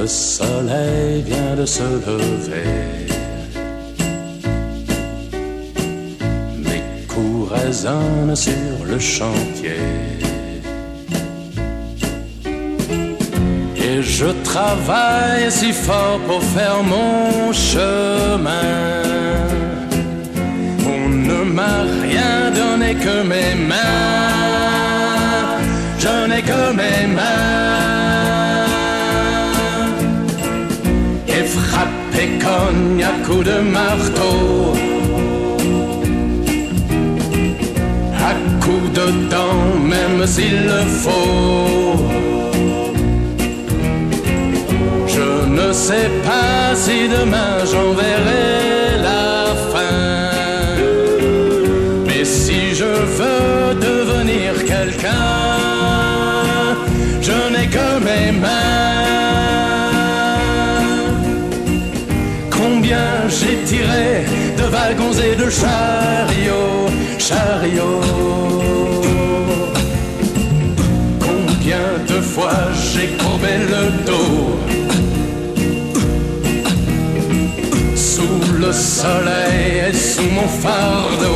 Le soleil vient de se lever. Mes coups résonnent sur le chantier. Et je travaille si fort pour faire mon chemin. On ne m'a rien donné que mes mains. Je n'ai que mes mains. Et frapper cogne à coups de marteau, à coups de dents, même s'il le faut. Je ne sais pas si demain j'en verrai la fin. Mais si je veux devenir quelqu'un, je n'ai que mes mains. Combien j'ai tiré de wagons et de chariots, chariots. Combien de fois j'ai courbé le dos sous le soleil et sous mon fardeau.